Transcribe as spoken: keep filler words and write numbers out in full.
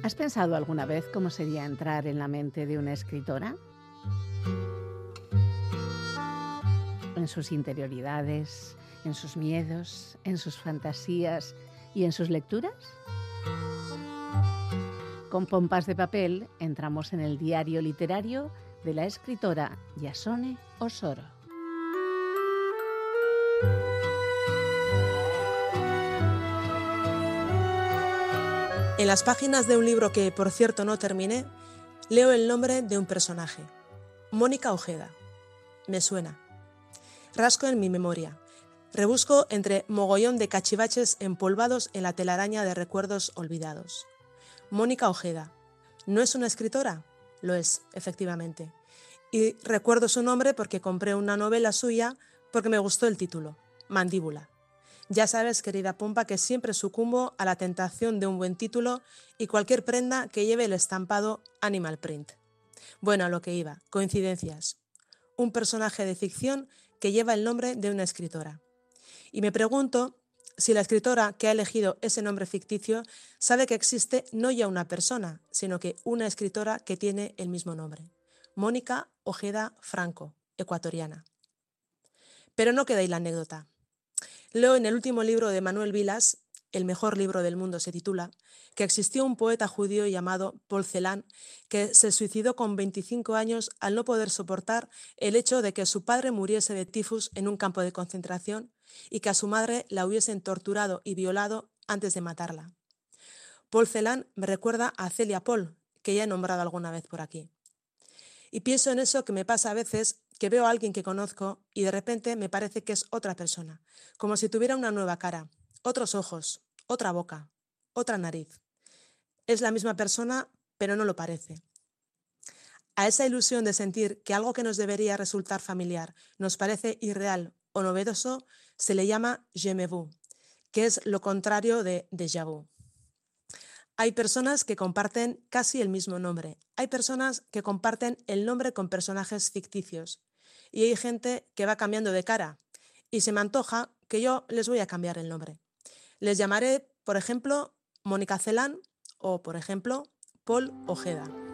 ¿Has pensado alguna vez cómo sería entrar en la mente de una escritora? En sus interioridades, en sus miedos, en sus fantasías y en sus lecturas. Con Pompas de papel entramos en el diario literario de la escritora Yasone Osoro. En las páginas de un libro que, por cierto, no terminé, leo el nombre de un personaje. Mónica Ojeda. Me suena. Rasco en mi memoria. Rebusco entre mogollón de cachivaches empolvados en la telaraña de recuerdos olvidados. Mónica Ojeda. ¿No es una escritora? Lo es, efectivamente. Y recuerdo su nombre porque compré una novela suya porque me gustó el título, Mandíbula. Ya sabes, querida Pompa, que siempre sucumbo a la tentación de un buen título y cualquier prenda que lleve el estampado Animal Print. Bueno, a lo que iba, coincidencias. Un personaje de ficción que lleva el nombre de una escritora. Y me pregunto si la escritora que ha elegido ese nombre ficticio sabe que existe no ya una persona, sino que una escritora que tiene el mismo nombre. Mónica Ojeda Franco, ecuatoriana. Pero no queda ahí la anécdota. Leo en el último libro de Manuel Vilas, El mejor libro del mundo se titula, que existió un poeta judío llamado Paul Celan que se suicidó con veinticinco años al no poder soportar el hecho de que su padre muriese de tifus en un campo de concentración y que a su madre la hubiesen torturado y violado antes de matarla. Paul Celan me recuerda a Celia Paul, que ya he nombrado alguna vez por aquí. Y pienso en eso que me pasa a veces, que veo a alguien que conozco y de repente me parece que es otra persona, como si tuviera una nueva cara, otros ojos, otra boca, otra nariz. Es la misma persona, pero no lo parece. A esa ilusión de sentir que algo que nos debería resultar familiar nos parece irreal o novedoso, se le llama je me vu, que es lo contrario de déjà vu. Hay personas que comparten casi el mismo nombre. Hay personas que comparten el nombre con personajes ficticios. Y hay gente que va cambiando de cara. Y se me antoja que yo les voy a cambiar el nombre. Les llamaré, por ejemplo, Mónica Celán o, por ejemplo, Paul Ojeda.